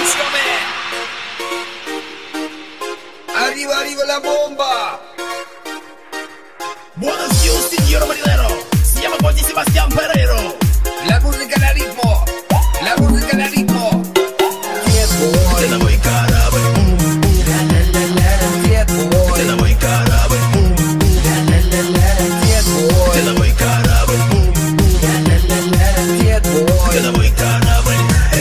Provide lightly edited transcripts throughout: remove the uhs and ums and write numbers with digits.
Escúchame. Arriba, arriba la bomba. Buenos días, señor marinero. Se llama Juan Sebastián Pereiro. La música de ritmo. La música de ritmo. Te la voy carabe. Te la voy carabe. Te la voy carabe. Te la voy carabe.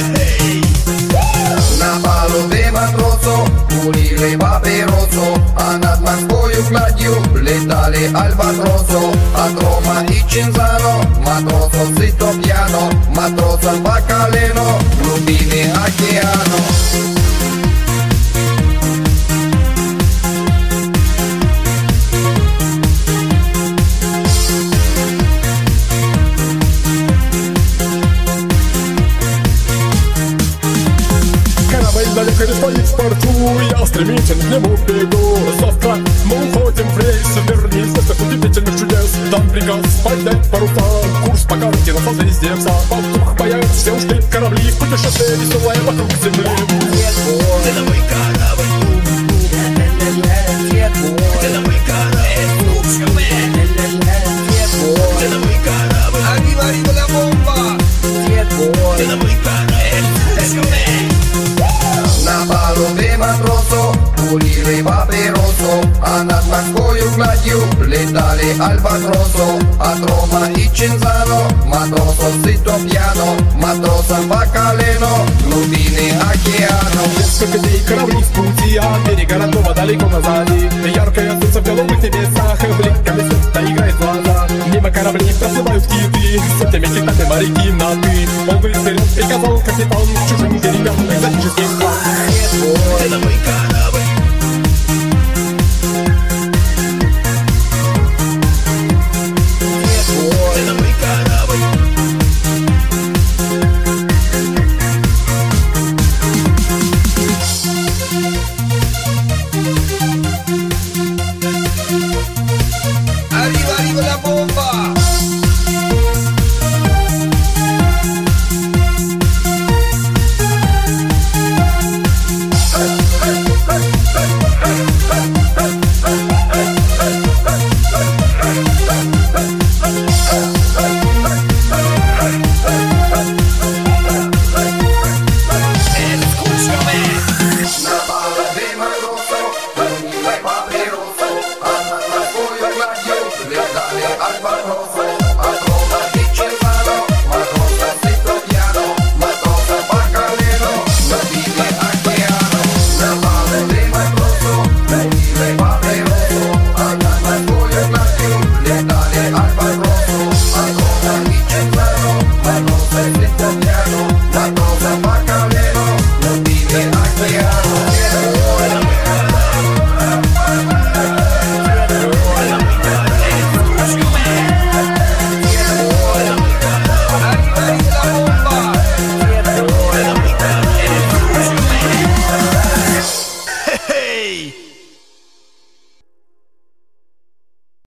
На палубе матросу курили папиросу, а над морскою гладью летали альбатросу. От Рома и Чинзано матросов сыто пьяно, матросам по колено в глубине океану. Далеко не стоит в порту, я стремительно к нему бегу. Завтра мы уходим в рейс, вернись в место удивительных чудес. Там приказ поднять паруса, курс по карте на созвездие пса. Воздух паяют все ушли корабли, в путешествие веселое вокруг земли. Te la voy carabe. Te la voy carabe. Escúchame. Te la voy carabe. Arriba, arriba la bomba. Te la voy carabe. Escúchame. На палубе матросу курили папиросу, а над морскою гладью летали альбатросу. От Рома и Чинзано матросов сыто пьяно, матросам по колено в глубине океану. Несколько дней корабли в пути, а берега родного далеко назади. Яркое солнце в голубых небесах, бликами света играет глаза. Мимо кораблей проплывают киты, с этими китами моряки на «ты». Он вперед приказал капитан к чужим берегам экзотических стран. Te la voy carabe.